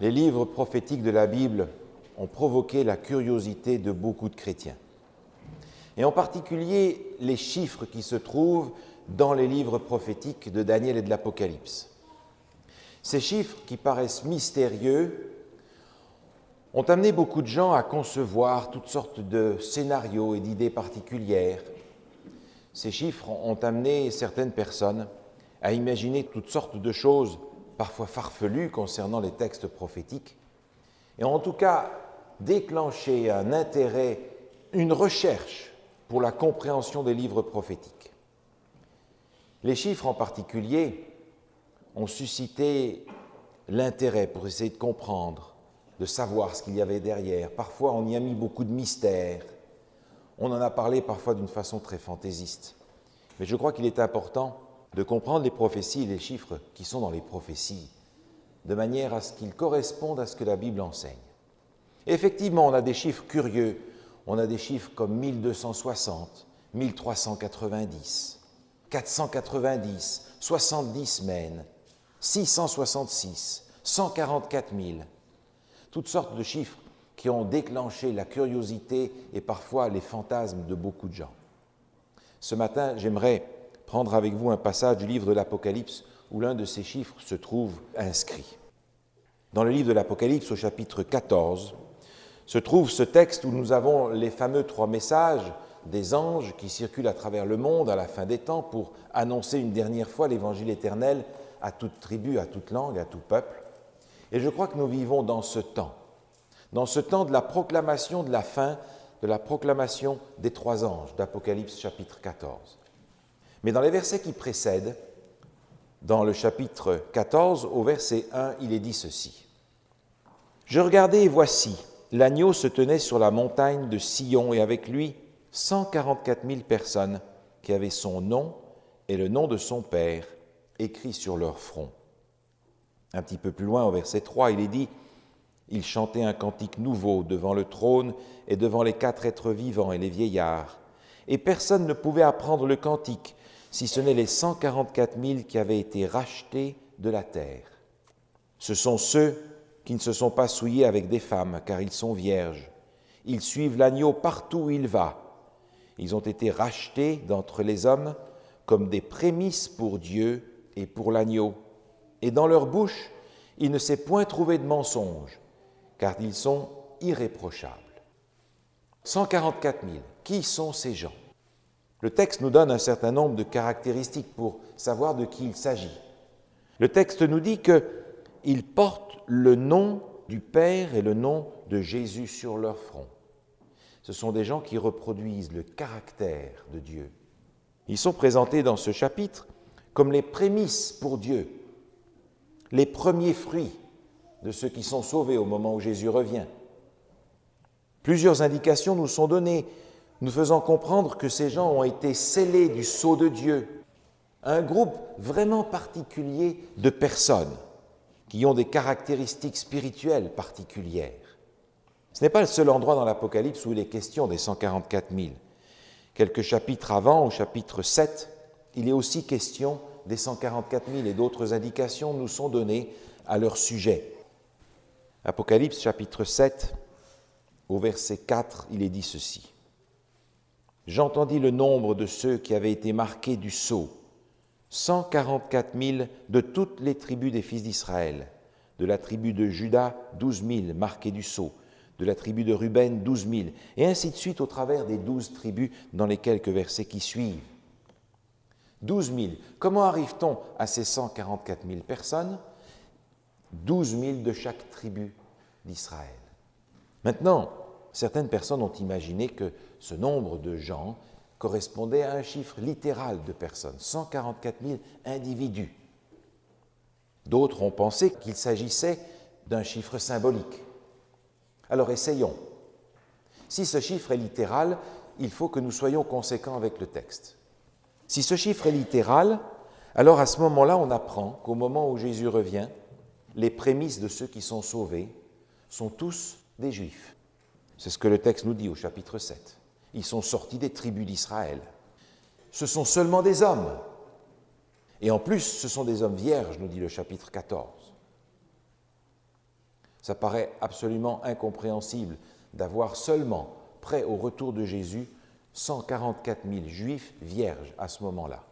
Les livres prophétiques de la Bible ont provoqué la curiosité de beaucoup de chrétiens. Et en particulier les chiffres qui se trouvent dans les livres prophétiques de Daniel et de l'Apocalypse. Ces chiffres qui paraissent mystérieux ont amené beaucoup de gens à concevoir toutes sortes de scénarios et d'idées particulières. Ces chiffres ont amené certaines personnes à imaginer toutes sortes de choses, parfois farfelues concernant les textes prophétiques, et ont en tout cas déclenché un intérêt, une recherche pour la compréhension des livres prophétiques. Les chiffres en particulier ont suscité l'intérêt pour essayer de comprendre, de savoir ce qu'il y avait derrière. Parfois, on y a mis beaucoup de mystères. On en a parlé parfois d'une façon très fantaisiste. Mais je crois qu'il est important de comprendre les prophéties et les chiffres qui sont dans les prophéties, de manière à ce qu'ils correspondent à ce que la Bible enseigne. Et effectivement, on a des chiffres curieux. On a des chiffres comme 1260, 1390, 490, 70 semaines, 666, 144 000. Toutes sortes de chiffres qui ont déclenché la curiosité et parfois les fantasmes de beaucoup de gens. Ce matin, j'aimerais prendre avec vous un passage du livre de l'Apocalypse où l'un de ces chiffres se trouve inscrit. Dans le livre de l'Apocalypse, au chapitre 14, se trouve ce texte où nous avons les fameux 3 messages des anges qui circulent à travers le monde à la fin des temps pour annoncer une dernière fois l'évangile éternel à toute tribu, à toute langue, à tout peuple. Et je crois que nous vivons dans ce temps de la proclamation de la fin, de la proclamation des 3 anges d'Apocalypse chapitre 14. Mais dans les versets qui précèdent, dans le chapitre 14, au verset 1, il est dit ceci. « Je regardais et voici, l'agneau se tenait sur la montagne de Sion et avec lui 144 000 personnes qui avaient son nom et le nom de son Père écrit sur leur front. » Un petit peu plus loin, au verset 3, il est dit « Il chantait un cantique nouveau devant le trône et devant les 4 êtres vivants et les vieillards. Et personne ne pouvait apprendre le cantique, si ce n'est les 144 000 qui avaient été rachetés de la terre. Ce sont ceux qui ne se sont pas souillés avec des femmes, car ils sont vierges. Ils suivent l'agneau partout où il va. Ils ont été rachetés d'entre les hommes comme des prémices pour Dieu et pour l'agneau. Et dans leur bouche, il ne s'est point trouvé de mensonge, car ils sont irréprochables. 144 000. Qui sont ces gens? Le texte nous donne un certain nombre de caractéristiques pour savoir de qui il s'agit. Le texte nous dit qu'ils portent le nom du Père et le nom de Jésus sur leur front. Ce sont des gens qui reproduisent le caractère de Dieu. Ils sont présentés dans ce chapitre comme les prémices pour Dieu, les premiers fruits de ceux qui sont sauvés au moment où Jésus revient. Plusieurs indications nous sont données, nous faisant comprendre que ces gens ont été scellés du sceau de Dieu, un groupe vraiment particulier de personnes qui ont des caractéristiques spirituelles particulières. Ce n'est pas le seul endroit dans l'Apocalypse où il est question des 144 000. Quelques chapitres avant, au chapitre 7, il est aussi question des 144 000 et d'autres indications nous sont données à leur sujet. Apocalypse chapitre 7, au verset 4, il est dit ceci. « J'entendis le nombre de ceux qui avaient été marqués du sceau, 144 000 de toutes les tribus des fils d'Israël, de la tribu de Juda, 12 000 marqués du sceau, de la tribu de Ruben, 12 000, et ainsi de suite au travers des 12 tribus dans les quelques versets qui suivent. 12 000. Comment arrive-t-on à ces 144 000 personnes? 12 000 de chaque tribu d'Israël. Maintenant, certaines personnes ont imaginé que ce nombre de gens correspondait à un chiffre littéral de personnes, 144 000 individus. D'autres ont pensé qu'il s'agissait d'un chiffre symbolique. Alors essayons. Si ce chiffre est littéral, il faut que nous soyons conséquents avec le texte. Si ce chiffre est littéral, alors à ce moment-là, on apprend qu'au moment où Jésus revient, les prémices de ceux qui sont sauvés sont tous des Juifs. C'est ce que le texte nous dit au chapitre 7. Ils sont sortis des tribus d'Israël. Ce sont seulement des hommes. Et en plus, ce sont des hommes vierges, nous dit le chapitre 14. Ça paraît absolument incompréhensible d'avoir seulement, près au retour de Jésus, 144 000 juifs vierges à ce moment-là.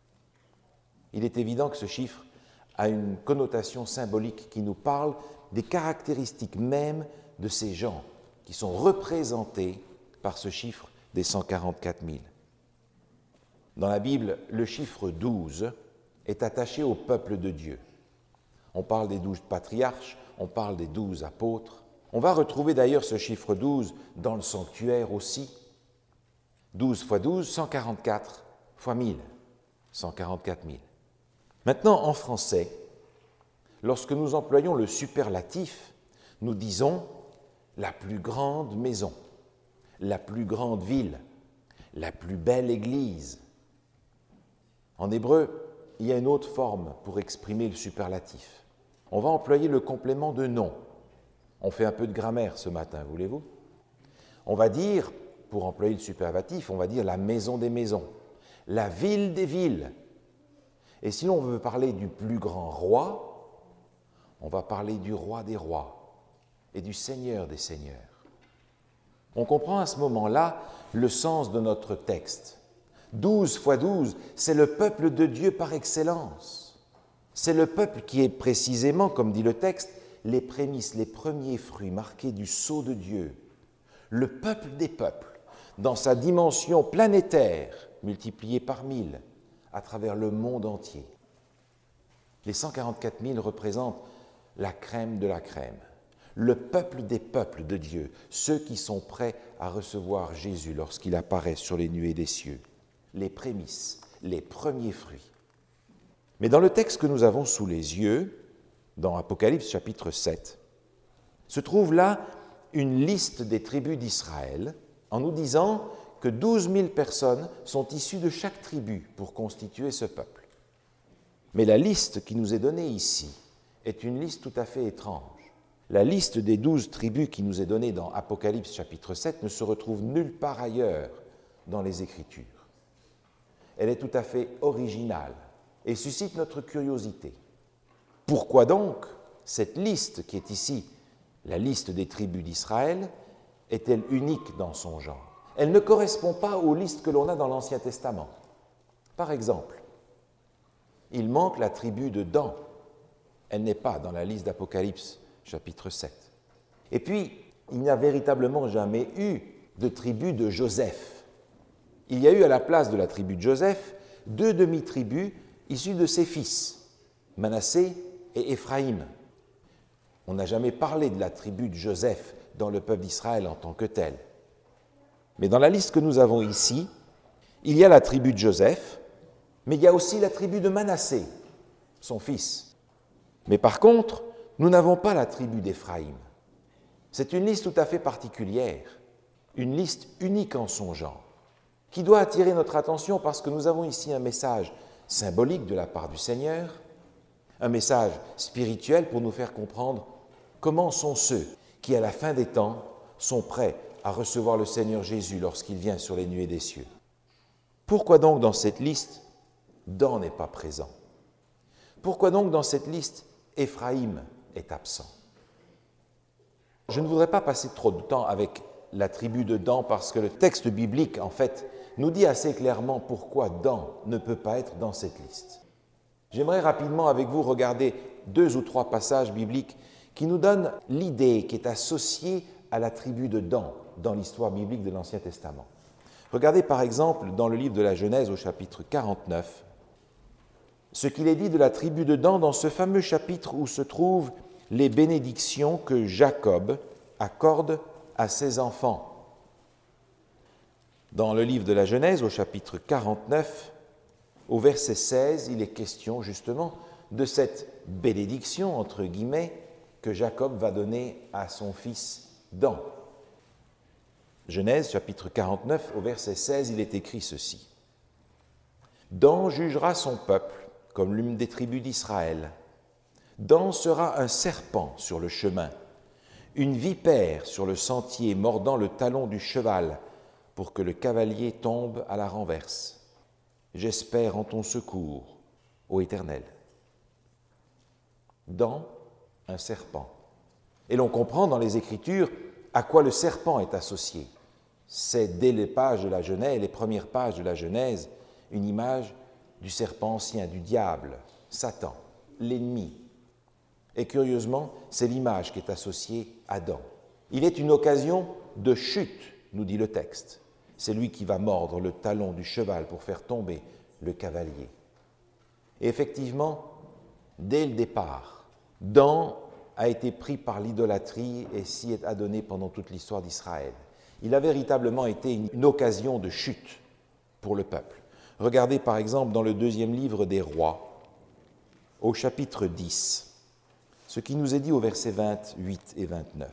Il est évident que ce chiffre a une connotation symbolique qui nous parle des caractéristiques mêmes de ces gens qui sont représentés par ce chiffre des 144 000. Dans la Bible, le chiffre 12 est attaché au peuple de Dieu. On parle des 12 patriarches, on parle des 12 apôtres. On va retrouver d'ailleurs ce chiffre 12 dans le sanctuaire aussi. 12 fois 12, 144 fois 1000, 144 000. Maintenant, en français, lorsque nous employons le superlatif, nous disons la plus grande maison, la plus grande ville, la plus belle église. En hébreu, il y a une autre forme pour exprimer le superlatif. On va employer le complément de nom. On fait un peu de grammaire ce matin, voulez-vous? On va dire, pour employer le superlatif, on va dire la maison des maisons, la ville des villes. Et si l'on veut parler du plus grand roi, on va parler du roi des rois et du seigneur des seigneurs. On comprend à ce moment-là le sens de notre texte. 12 fois 12, c'est le peuple de Dieu par excellence. C'est le peuple qui est précisément, comme dit le texte, les prémices, les premiers fruits marqués du sceau de Dieu. Le peuple des peuples, dans sa dimension planétaire, multipliée par 1000, à travers le monde entier. Les 144 000 représentent la crème de la crème, le peuple des peuples de Dieu, ceux qui sont prêts à recevoir Jésus lorsqu'il apparaît sur les nuées des cieux, les prémices, les premiers fruits. Mais dans le texte que nous avons sous les yeux, dans Apocalypse chapitre 7, se trouve là une liste des tribus d'Israël en nous disant que 12 000 personnes sont issues de chaque tribu pour constituer ce peuple. Mais la liste qui nous est donnée ici est une liste tout à fait étrange. La liste des 12 tribus qui nous est donnée dans Apocalypse chapitre 7 ne se retrouve nulle part ailleurs dans les Écritures. Elle est tout à fait originale et suscite notre curiosité. Pourquoi donc cette liste qui est ici, la liste des tribus d'Israël, est-elle unique dans son genre? Elle ne correspond pas aux listes que l'on a dans l'Ancien Testament. Par exemple, il manque la tribu de Dan. Elle n'est pas dans la liste d'Apocalypse, chapitre 7. Et puis, il n'y a véritablement jamais eu de tribu de Joseph. Il y a eu à la place de la tribu de Joseph 2 demi-tribus issues de ses fils, Manassé et Éphraïm. On n'a jamais parlé de la tribu de Joseph dans le peuple d'Israël en tant que tel. Mais dans la liste que nous avons ici, il y a la tribu de Joseph, mais il y a aussi la tribu de Manassé, son fils. Mais par contre, nous n'avons pas la tribu d'Éphraïm. C'est une liste tout à fait particulière, une liste unique en son genre, qui doit attirer notre attention parce que nous avons ici un message symbolique de la part du Seigneur, un message spirituel pour nous faire comprendre comment sont ceux qui, à la fin des temps, sont prêts à recevoir le Seigneur Jésus lorsqu'il vient sur les nuées des cieux. Pourquoi donc dans cette liste, Dan n'est pas présent? Pourquoi donc dans cette liste, Éphraïm est absent? Je ne voudrais pas passer trop de temps avec la tribu de Dan parce que le texte biblique, en fait, nous dit assez clairement pourquoi Dan ne peut pas être dans cette liste. J'aimerais rapidement avec vous regarder 2 ou 3 passages bibliques qui nous donnent l'idée qui est associée à la tribu de Dan dans l'histoire biblique de l'Ancien Testament. Regardez par exemple dans le livre de la Genèse au chapitre 49, ce qu'il est dit de la tribu de Dan dans ce fameux chapitre où se trouvent les bénédictions que Jacob accorde à ses enfants. Dans le livre de la Genèse, au chapitre 49, au verset 16, il est question justement de cette bénédiction, entre guillemets, que Jacob va donner à son fils Dan. Genèse, chapitre 49, au verset 16, il est écrit ceci. « Dan jugera son peuple comme l'une des tribus d'Israël. Dan sera un serpent sur le chemin, une vipère sur le sentier mordant le talon du cheval, pour que le cavalier tombe à la renverse. J'espère en ton secours, ô Éternel. Dan, un serpent. Et l'on comprend dans les Écritures à quoi le serpent est associé. C'est dès les pages de la Genèse, les premières pages de la Genèse, une image du serpent ancien, du diable, Satan, l'ennemi. Et curieusement, c'est l'image qui est associée à Adam. Il est une occasion de chute, nous dit le texte. C'est lui qui va mordre le talon du cheval pour faire tomber le cavalier. Et effectivement, dès le départ, Dan a été pris par l'idolâtrie et s'y est adonné pendant toute l'histoire d'Israël. Il a véritablement été une occasion de chute pour le peuple. Regardez par exemple dans le 2e livre des Rois, au chapitre 10, ce qui nous est dit au versets 28 et 29.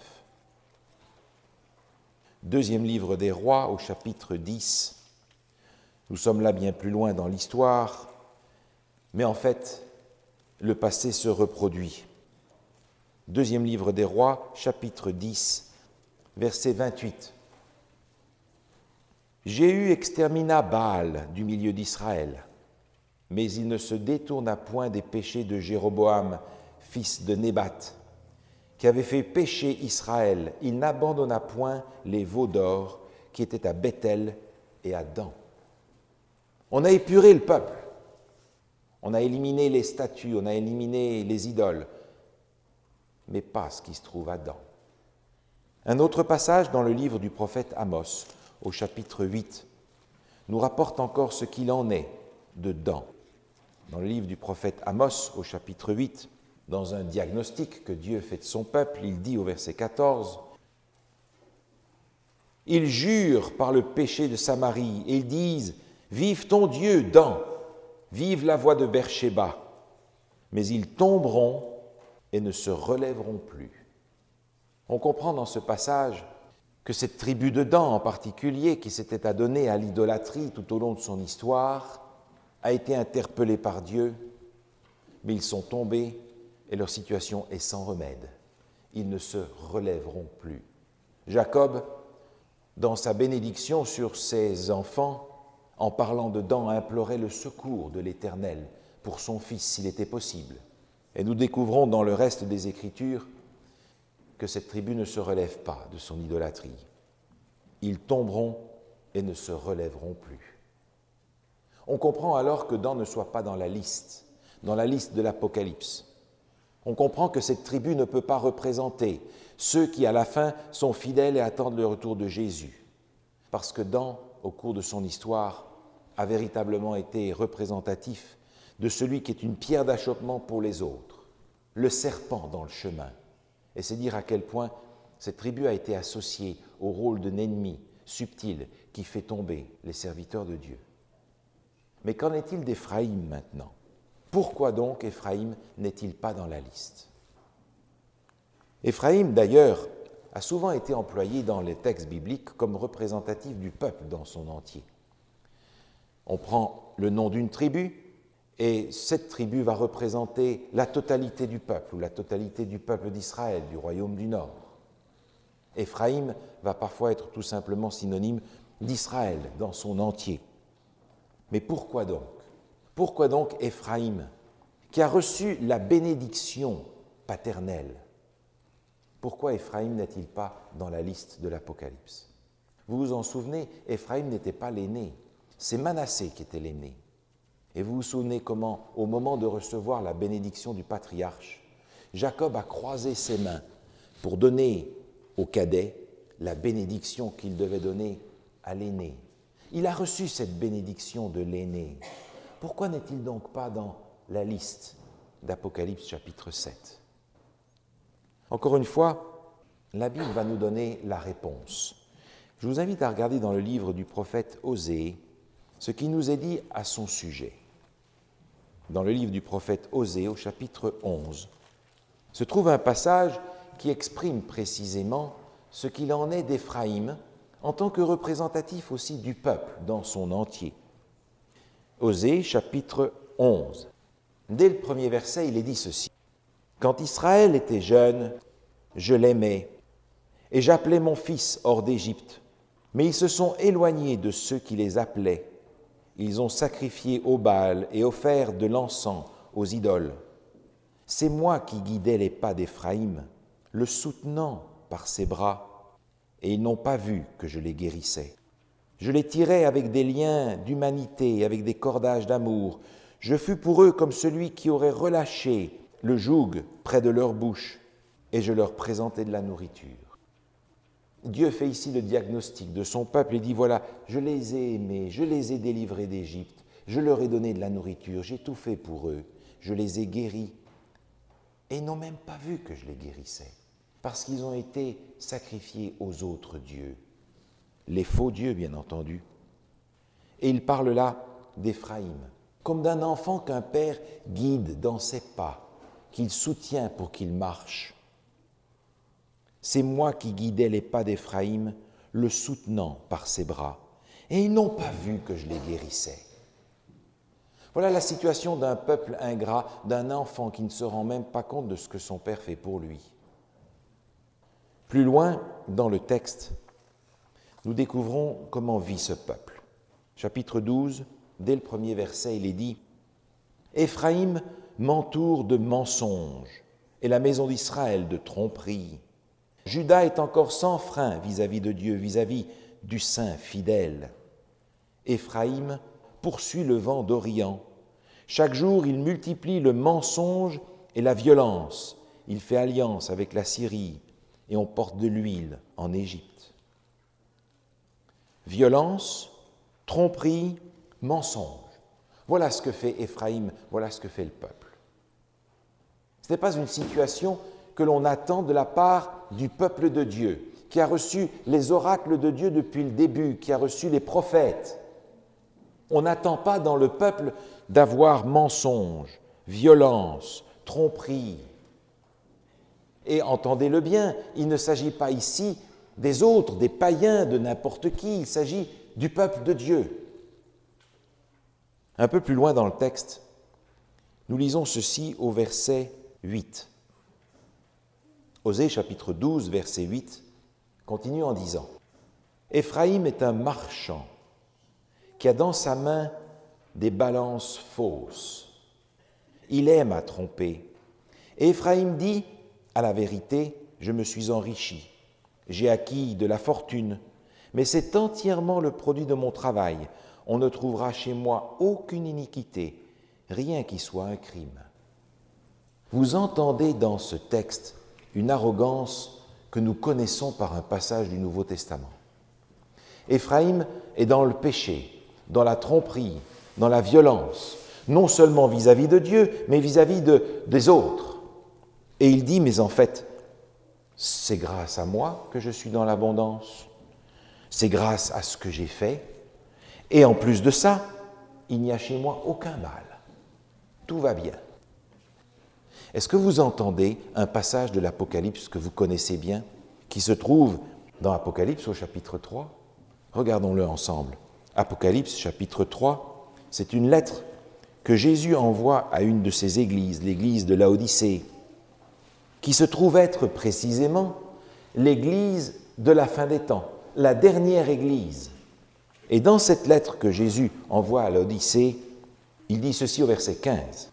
2e livre des Rois, au chapitre 10. Nous sommes là bien plus loin dans l'histoire, mais en fait, le passé se reproduit. 2e livre des Rois, chapitre 10, verset 28. Jéhu extermina Baal du milieu d'Israël, mais il ne se détourna point des péchés de Jéroboam, fils de Nébat, qui avait fait pécher Israël. Il n'abandonna point les veaux d'or qui étaient à Béthel et à Dan. On a épuré le peuple, on a éliminé les statues, on a éliminé les idoles, mais pas ce qui se trouve à Dan. Un autre passage dans le livre du prophète Amos, au chapitre 8, nous rapporte encore ce qu'il en est de Dan. Dans le livre du prophète Amos, au chapitre 8, dans un diagnostic que Dieu fait de son peuple, il dit au verset 14, « Ils jurent par le péché de Samarie, et ils disent, « Vive ton Dieu, Dan, vive la voix de Beersheba, mais ils tomberont et ne se relèveront plus. » On comprend dans ce passage que cette tribu de Dan en particulier, qui s'était adonnée à l'idolâtrie tout au long de son histoire, a été interpellée par Dieu, mais ils sont tombés et leur situation est sans remède. Ils ne se relèveront plus. Jacob, dans sa bénédiction sur ses enfants, en parlant de Dan, implorait le secours de l'Éternel pour son fils s'il était possible. Et nous découvrons dans le reste des Écritures que cette tribu ne se relève pas de son idolâtrie. Ils tomberont et ne se relèveront plus. On comprend alors que Dan ne soit pas dans la liste de l'Apocalypse. On comprend que cette tribu ne peut pas représenter ceux qui, à la fin, sont fidèles et attendent le retour de Jésus. Parce que Dan, au cours de son histoire, a véritablement été représentatif de celui qui est une pierre d'achoppement pour les autres, le serpent dans le chemin. Et c'est dire à quel point cette tribu a été associée au rôle d'un ennemi subtil qui fait tomber les serviteurs de Dieu. Mais qu'en est-il d'Éphraïm maintenant ? Pourquoi donc Éphraïm n'est-il pas dans la liste ? Éphraïm, d'ailleurs, a souvent été employé dans les textes bibliques comme représentatif du peuple dans son entier. On prend le nom d'une tribu, et cette tribu va représenter la totalité du peuple, ou la totalité du peuple d'Israël, du royaume du Nord. Éphraïm va parfois être tout simplement synonyme d'Israël dans son entier. Mais pourquoi donc ? Pourquoi donc Éphraïm, qui a reçu la bénédiction paternelle, pourquoi Éphraïm n'est-il pas dans la liste de l'Apocalypse ? Vous vous en souvenez, Éphraïm n'était pas l'aîné, c'est Manassé qui était l'aîné. Et vous vous souvenez comment, au moment de recevoir la bénédiction du patriarche, Jacob a croisé ses mains pour donner au cadet la bénédiction qu'il devait donner à l'aîné. Il a reçu cette bénédiction de l'aîné. Pourquoi n'est-il donc pas dans la liste d'Apocalypse chapitre 7 ? Encore une fois, la Bible va nous donner la réponse. Je vous invite à regarder dans le livre du prophète Osée ce qui nous est dit à son sujet. Dans le livre du prophète Osée, au chapitre 11, se trouve un passage qui exprime précisément ce qu'il en est d'Éphraïm en tant que représentatif aussi du peuple dans son entier. Osée, chapitre 11. Dès le premier verset, il est dit ceci. « Quand Israël était jeune, je l'aimais, et j'appelais mon fils hors d'Égypte. Mais ils se sont éloignés de ceux qui les appelaient. Ils ont sacrifié au Baal et offert de l'encens aux idoles. C'est moi qui guidais les pas d'Éphraïm, le soutenant par ses bras, et ils n'ont pas vu que je les guérissais. Je les tirais avec des liens d'humanité, avec des cordages d'amour. Je fus pour eux comme celui qui aurait relâché le joug près de leur bouche, et je leur présentais de la nourriture. Dieu fait ici le diagnostic de son peuple et dit, voilà, je les ai aimés, je les ai délivrés d'Égypte, je leur ai donné de la nourriture, j'ai tout fait pour eux, je les ai guéris. Et ils n'ont même pas vu que je les guérissais, parce qu'ils ont été sacrifiés aux autres dieux, les faux dieux bien entendu. Et il parle là d'Éphraïm, comme d'un enfant qu'un père guide dans ses pas, qu'il soutient pour qu'il marche. C'est moi qui guidais les pas d'Éphraïm, le soutenant par ses bras, et ils n'ont pas vu que je les guérissais. Voilà la situation d'un peuple ingrat, d'un enfant qui ne se rend même pas compte de ce que son père fait pour lui. Plus loin, dans le texte, nous découvrons comment vit ce peuple. Chapitre 12, dès le premier verset, il est dit « Éphraïm m'entoure de mensonges, et la maison d'Israël de tromperies. Juda est encore sans frein vis-à-vis de Dieu, vis-à-vis du Saint fidèle. Éphraïm poursuit le vent d'Orient. Chaque jour, il multiplie le mensonge et la violence. Il fait alliance avec la Syrie et on porte de l'huile en Égypte. » Violence, tromperie, mensonge. Voilà ce que fait Éphraïm, voilà ce que fait le peuple. Ce n'est pas une situation que l'on attend de la part du peuple de Dieu, qui a reçu les oracles de Dieu depuis le début, qui a reçu les prophètes. On n'attend pas dans le peuple d'avoir mensonge, violence, tromperie. Et entendez-le bien, il ne s'agit pas ici des autres, des païens, de n'importe qui, il s'agit du peuple de Dieu. Un peu plus loin dans le texte, nous lisons ceci au verset 8. Osée chapitre 12, verset 8, continue en disant « Éphraïm est un marchand qui a dans sa main des balances fausses. Il aime à tromper. Et Éphraïm dit, à la vérité, je me suis enrichi. J'ai acquis de la fortune, mais c'est entièrement le produit de mon travail. On ne trouvera chez moi aucune iniquité, rien qui soit un crime. » Vous entendez dans ce texte une arrogance que nous connaissons par un passage du Nouveau Testament. Éphraïm est dans le péché, dans la tromperie, dans la violence, non seulement vis-à-vis de Dieu, mais vis-à-vis des autres. Et il dit, mais en fait, c'est grâce à moi que je suis dans l'abondance, c'est grâce à ce que j'ai fait, et en plus de ça, il n'y a chez moi aucun mal. Tout va bien. Est-ce que vous entendez un passage de l'Apocalypse que vous connaissez bien, qui se trouve dans l'Apocalypse au chapitre 3 ? Regardons-le ensemble. Apocalypse chapitre 3, c'est une lettre que Jésus envoie à une de ses églises, l'église de Laodicée, qui se trouve être précisément l'église de la fin des temps, la dernière église. Et dans cette lettre que Jésus envoie à Laodicée, il dit ceci au verset 15.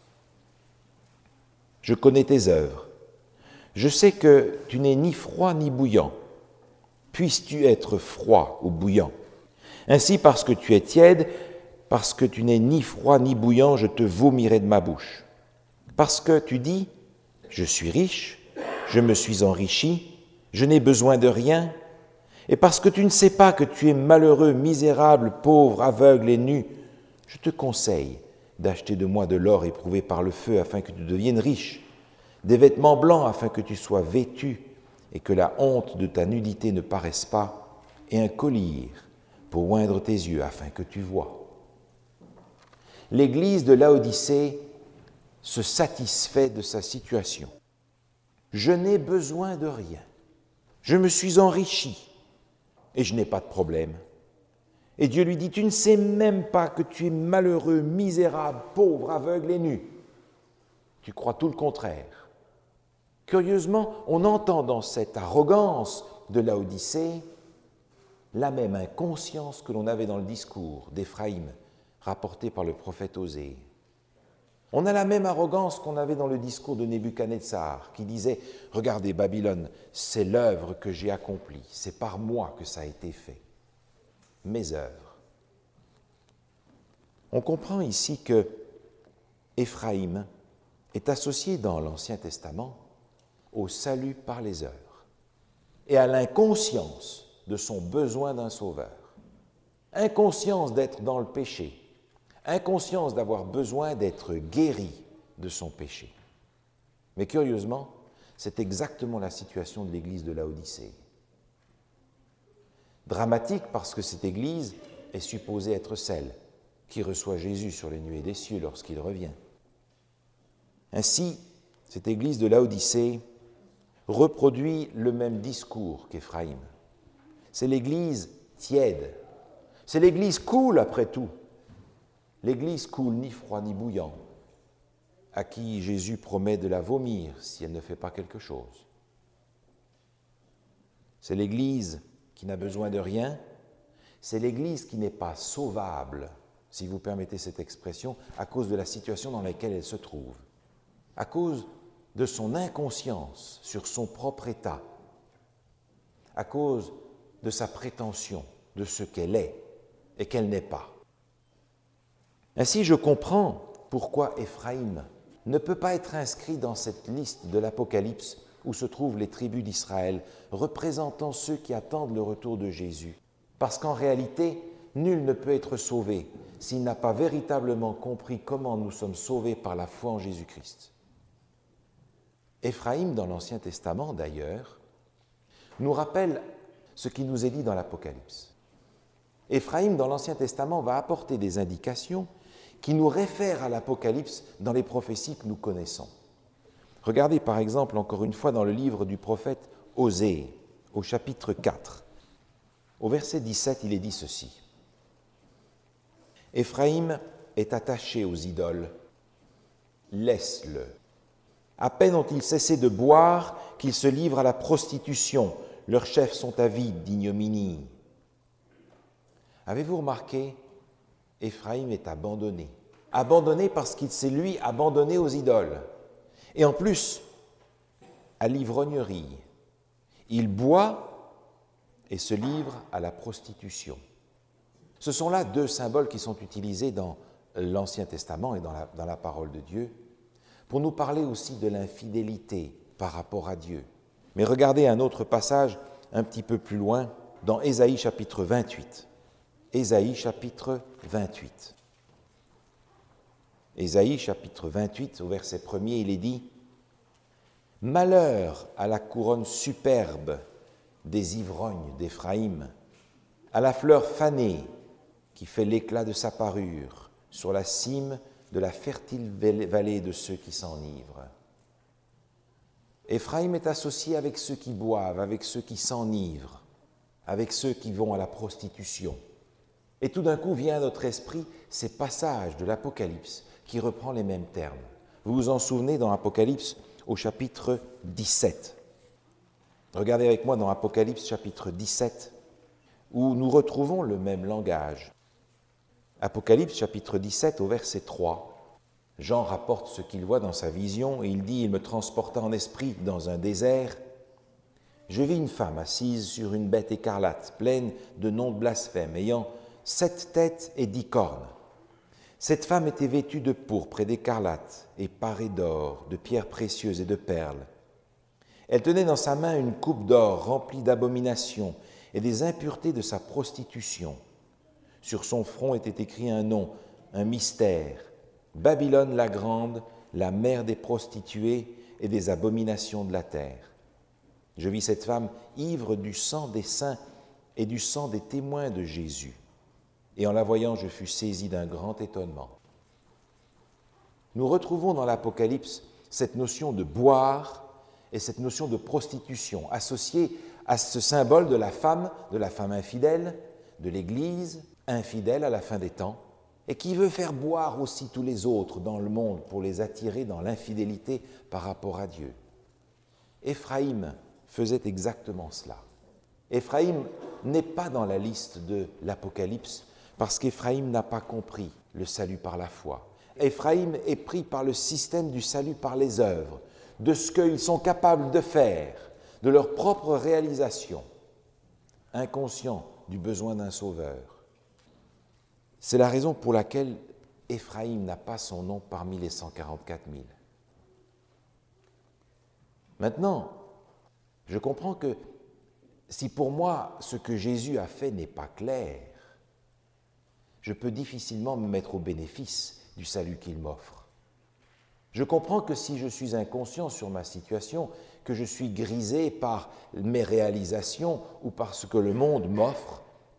« Je connais tes œuvres. Je sais que tu n'es ni froid ni bouillant. Puisses-tu être froid ou bouillant? Ainsi, parce que tu es tiède, parce que tu n'es ni froid ni bouillant, je te vomirai de ma bouche. Parce que tu dis, je suis riche, je me suis enrichi, je n'ai besoin de rien, et parce que tu ne sais pas que tu es malheureux, misérable, pauvre, aveugle et nu, je te conseille d'acheter de moi de l'or éprouvé par le feu afin que tu deviennes riche, des vêtements blancs afin que tu sois vêtu et que la honte de ta nudité ne paraisse pas, et un collier pour oindre tes yeux afin que tu vois. » L'église de Laodicée se satisfait de sa situation. Je n'ai besoin de rien. Je me suis enrichi et je n'ai pas de problème. Et Dieu lui dit, tu ne sais même pas que tu es malheureux, misérable, pauvre, aveugle et nu. Tu crois tout le contraire. Curieusement, on entend dans cette arrogance de Laodicée la même inconscience que l'on avait dans le discours d'Éphraïm, rapporté par le prophète Osée. On a la même arrogance qu'on avait dans le discours de Nebuchadnezzar, qui disait « Regardez Babylone, c'est l'œuvre que j'ai accomplie, c'est par moi que ça a été fait, mes œuvres. » On comprend ici que Éphraïm est associé dans l'Ancien Testament au salut par les œuvres et à l'inconscience de son besoin d'un sauveur, inconscience d'être dans le péché, inconscience d'avoir besoin d'être guéri de son péché. Mais curieusement, c'est exactement la situation de l'église de Laodicée. Dramatique parce que cette église est supposée être celle qui reçoit Jésus sur les nuées des cieux lorsqu'il revient. Ainsi, cette église de Laodicée reproduit le même discours qu'Éphraïm. C'est l'église tiède, c'est l'église cool après tout. L'église cool, ni froid ni bouillant, à qui Jésus promet de la vomir si elle ne fait pas quelque chose. C'est l'église qui n'a besoin de rien, c'est l'église qui n'est pas sauvable, si vous permettez cette expression, à cause de la situation dans laquelle elle se trouve, à cause de son inconscience sur son propre état, à cause de sa prétention de ce qu'elle est et qu'elle n'est pas. Ainsi, je comprends pourquoi Éphraïm ne peut pas être inscrit dans cette liste de l'Apocalypse où se trouvent les tribus d'Israël, représentant ceux qui attendent le retour de Jésus. Parce qu'en réalité, nul ne peut être sauvé s'il n'a pas véritablement compris comment nous sommes sauvés par la foi en Jésus-Christ. Éphraïm, dans l'Ancien Testament d'ailleurs, nous rappelle ce qui nous est dit dans l'Apocalypse. Éphraïm, dans l'Ancien Testament, va apporter des indications qui nous réfèrent à l'Apocalypse dans les prophéties que nous connaissons. Regardez par exemple encore une fois dans le livre du prophète Osée, au chapitre 4. Au verset 17, il est dit ceci. « Éphraïm est attaché aux idoles, laisse-le. À peine ont-ils cessé de boire qu'ils se livrent à la prostitution. Leurs chefs sont avides d'ignominie. » Avez-vous remarqué, Éphraïm est abandonné. Abandonné parce qu'il s'est, lui, abandonné aux idoles. Et en plus, à l'ivrognerie. Il boit et se livre à la prostitution. Ce sont là deux symboles qui sont utilisés dans l'Ancien Testament et dans la parole de Dieu pour nous parler aussi de l'infidélité par rapport à Dieu. Mais regardez un autre passage un petit peu plus loin, dans Ésaïe chapitre 28. Ésaïe chapitre 28. Ésaïe chapitre 28, au verset 1er, il est dit « Malheur à la couronne superbe des ivrognes d'Éphraïm, à la fleur fanée qui fait l'éclat de sa parure sur la cime de la fertile vallée de ceux qui s'enivrent. » Éphraïm est associé avec ceux qui boivent, avec ceux qui s'enivrent, avec ceux qui vont à la prostitution. Et tout d'un coup vient à notre esprit ces passages de l'Apocalypse qui reprend les mêmes termes. Vous vous en souvenez dans Apocalypse au chapitre 17. Regardez avec moi dans Apocalypse chapitre 17, où nous retrouvons le même langage. Apocalypse chapitre 17 au verset 3. Jean rapporte ce qu'il voit dans sa vision et il dit « Il me transporta en esprit dans un désert. Je vis une femme assise sur une bête écarlate, pleine de noms de blasphème, ayant 7 têtes et 10 cornes. Cette femme était vêtue de pourpre et d'écarlate, et parée d'or, de pierres précieuses et de perles. Elle tenait dans sa main une coupe d'or remplie d'abominations et des impuretés de sa prostitution. Sur son front était écrit un nom, un mystère, Babylone la grande, la mère des prostituées et des abominations de la terre. Je vis cette femme ivre du sang des saints et du sang des témoins de Jésus. Et en la voyant, je fus saisi d'un grand étonnement. » Nous retrouvons dans l'Apocalypse cette notion de boire et cette notion de prostitution associée à ce symbole de la femme infidèle, de l'Église infidèle à la fin des temps, et qui veut faire boire aussi tous les autres dans le monde pour les attirer dans l'infidélité par rapport à Dieu. Éphraïm faisait exactement cela. Éphraïm n'est pas dans la liste de l'Apocalypse parce qu'Éphraïm n'a pas compris le salut par la foi. Éphraïm est pris par le système du salut par les œuvres, de ce qu'ils sont capables de faire, de leur propre réalisation, inconscient du besoin d'un sauveur. C'est la raison pour laquelle Éphraïm n'a pas son nom parmi les 144 000. Maintenant, je comprends que si pour moi ce que Jésus a fait n'est pas clair, je peux difficilement me mettre au bénéfice du salut qu'il m'offre. Je comprends que si je suis inconscient sur ma situation, que je suis grisé par mes réalisations ou par ce que le monde m'offre,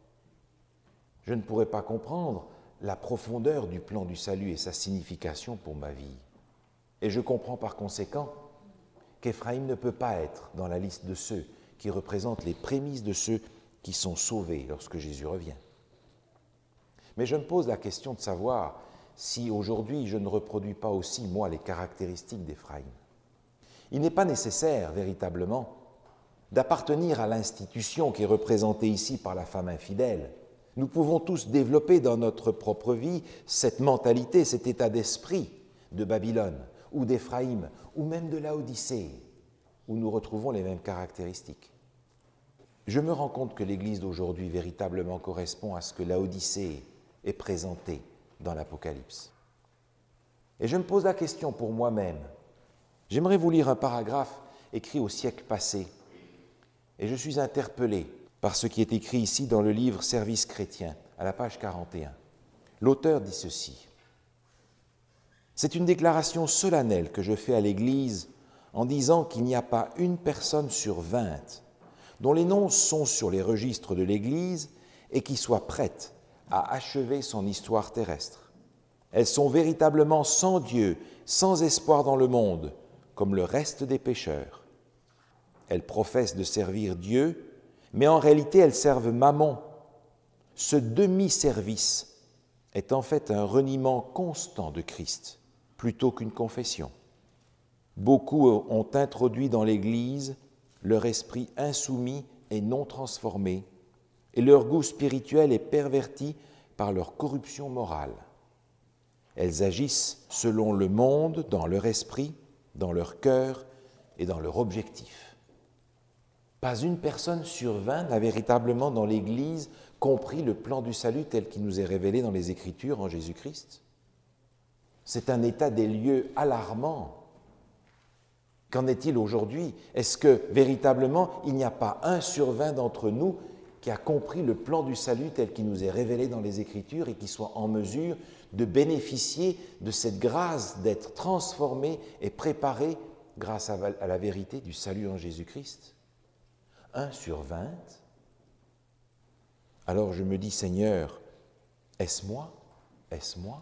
je ne pourrai pas comprendre la profondeur du plan du salut et sa signification pour ma vie. Et je comprends par conséquent qu'Éphraïm ne peut pas être dans la liste de ceux qui représentent les prémices de ceux qui sont sauvés lorsque Jésus revient. Mais je me pose la question de savoir si aujourd'hui je ne reproduis pas aussi, moi, les caractéristiques d'Éphraïm. Il n'est pas nécessaire, véritablement, d'appartenir à l'institution qui est représentée ici par la femme infidèle. Nous pouvons tous développer dans notre propre vie cette mentalité, cet état d'esprit de Babylone, ou d'Éphraïm, ou même de Laodicée, où nous retrouvons les mêmes caractéristiques. Je me rends compte que l'Église d'aujourd'hui véritablement correspond à ce que Laodicée est présentée dans l'Apocalypse. Et je me pose la question pour moi-même. J'aimerais vous lire un paragraphe écrit au siècle passé, et je suis interpellé par ce qui est écrit ici dans le livre Service chrétien, à la page 41. L'auteur dit ceci. « C'est une déclaration solennelle que je fais à l'Église en disant qu'il n'y a pas une personne sur 20 dont les noms sont sur les registres de l'Église et qui soit prête à achever son histoire terrestre. Elles sont véritablement sans Dieu, sans espoir dans le monde, comme le reste des pécheurs. Elles professent de servir Dieu, mais en réalité elles servent Mammon. Ce demi-service est en fait un reniement constant de Christ, plutôt qu'une confession. Beaucoup ont introduit dans l'Église leur esprit insoumis et non transformé, et leur goût spirituel est perverti par leur corruption morale. Elles agissent selon le monde dans leur esprit, dans leur cœur et dans leur objectif. Pas une personne sur 20 n'a véritablement dans l'Église compris le plan du salut tel qu'il nous est révélé dans les Écritures en Jésus-Christ. C'est un état des lieux alarmant. Qu'en est-il aujourd'hui? Est-ce que véritablement il n'y a pas 1 sur 20 d'entre nous qui a compris le plan du salut tel qu'il nous est révélé dans les Écritures et qui soit en mesure de bénéficier de cette grâce d'être transformé et préparé grâce à la vérité du salut en Jésus-Christ? 1 sur 20? Alors je me dis, Seigneur, est-ce moi? Est-ce moi?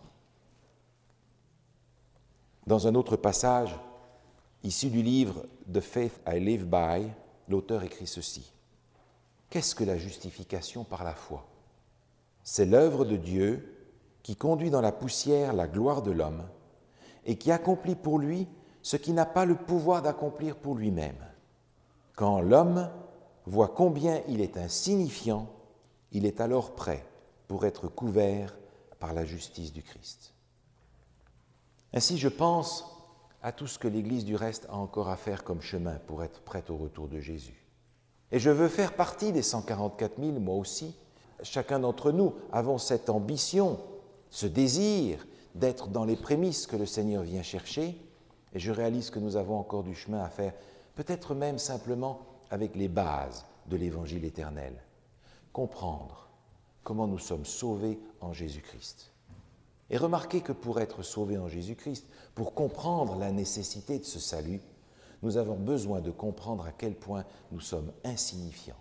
Dans un autre passage, issu du livre « The Faith I Live By », l'auteur écrit ceci. Qu'est-ce que la justification par la foi? C'est l'œuvre de Dieu qui conduit dans la poussière la gloire de l'homme et qui accomplit pour lui ce qu'il n'a pas le pouvoir d'accomplir pour lui-même. Quand l'homme voit combien il est insignifiant, il est alors prêt pour être couvert par la justice du Christ. Ainsi, je pense à tout ce que l'Église du reste a encore à faire comme chemin pour être prête au retour de Jésus. Et je veux faire partie des 144 000, moi aussi. Chacun d'entre nous avons cette ambition, ce désir d'être dans les prémices que le Seigneur vient chercher. Et je réalise que nous avons encore du chemin à faire, peut-être même simplement avec les bases de l'Évangile éternel. Comprendre comment nous sommes sauvés en Jésus-Christ. Et remarquez que pour être sauvés en Jésus-Christ, pour comprendre la nécessité de ce salut, nous avons besoin de comprendre à quel point nous sommes insignifiants.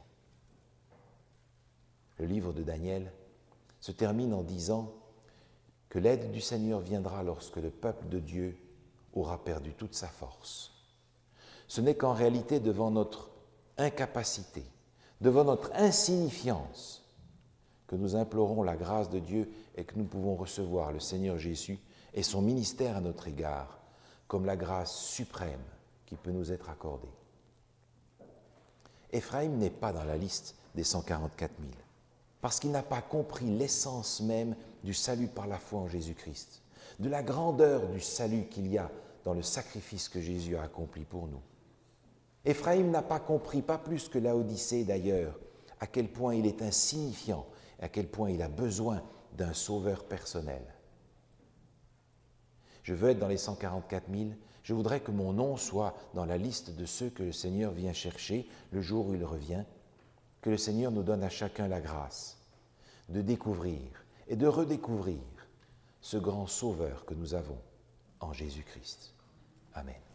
Le livre de Daniel se termine en disant que l'aide du Seigneur viendra lorsque le peuple de Dieu aura perdu toute sa force. Ce n'est qu'en réalité devant notre incapacité, devant notre insignifiance, que nous implorons la grâce de Dieu et que nous pouvons recevoir le Seigneur Jésus et son ministère à notre égard comme la grâce suprême qui peut nous être accordée. Éphraïm n'est pas dans la liste des 144 000 parce qu'il n'a pas compris l'essence même du salut par la foi en Jésus-Christ, de la grandeur du salut qu'il y a dans le sacrifice que Jésus a accompli pour nous. Éphraïm n'a pas compris, pas plus que Laodicée d'ailleurs, à quel point il est insignifiant, à quel point il a besoin d'un sauveur personnel. Je veux être dans les 144 000, je voudrais que mon nom soit dans la liste de ceux que le Seigneur vient chercher le jour où il revient, que le Seigneur nous donne à chacun la grâce de découvrir et de redécouvrir ce grand sauveur que nous avons en Jésus-Christ. Amen.